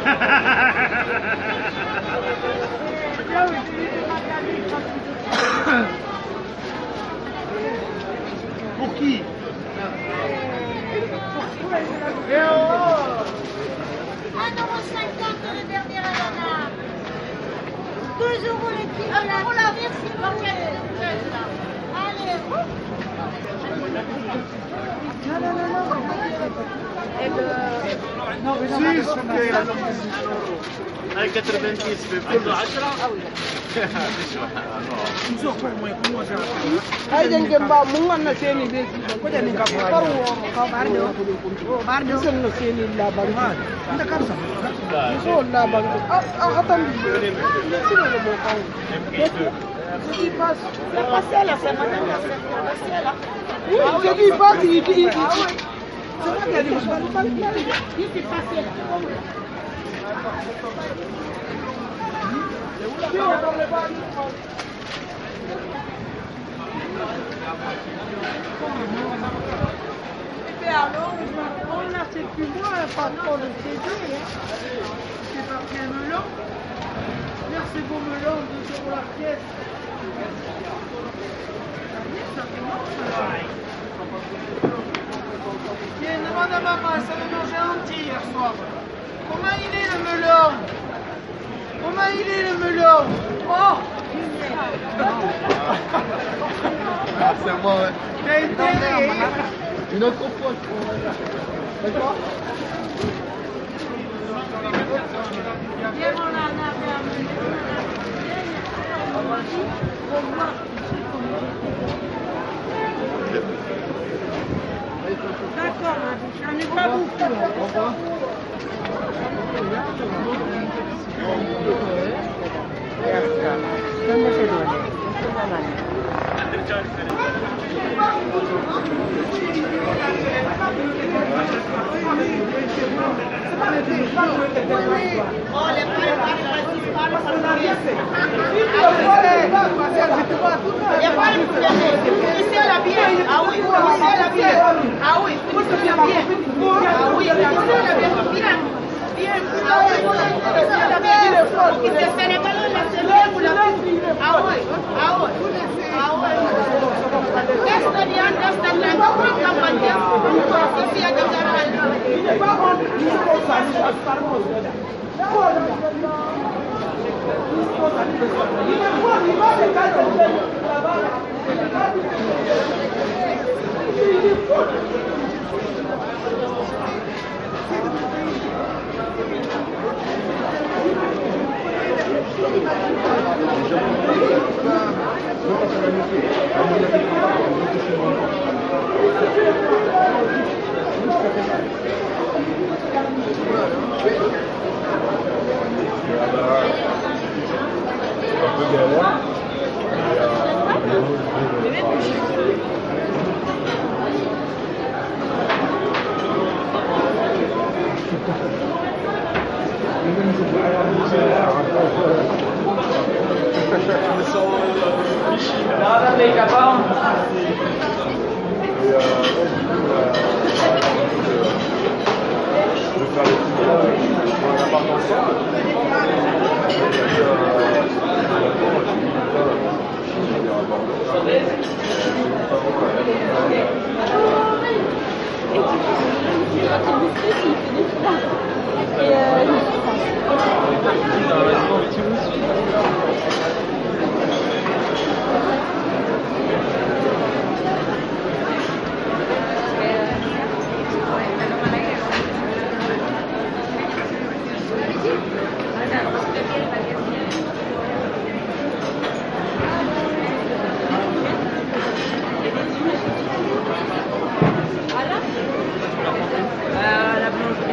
Pour qui? €1,50 le dernier Alana. 2 € les kilos. Voilà, merci. Allez, هاي 90 بيبقى 10 هاي جنبا مو أنا سيني بيجي كده نكبر بارد سنو سيني لا بارد أنت كم سنة؟ سو لا بارد أختم on a c'est plus moi, pas trop de CD. C'est parti un melon. Merci beau melon, 2 € la pièce. Ça commence. Tiens, demande à maman, ça veut manger entier hier soir. Comment il est le melon? Comment il est le melon? Oh! Ah, c'est moi, ouais. T'as intérêt. Une autre fois, je crois. D'accord? viens mon Alana, viens d'accord, j'en ai pas beaucoup. Au revoir.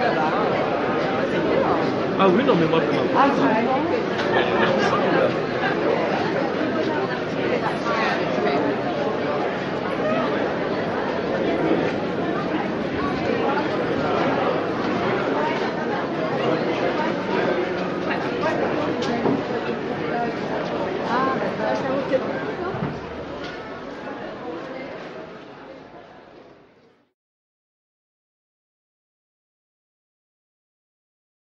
Ah oui, non, mais moi, Ah,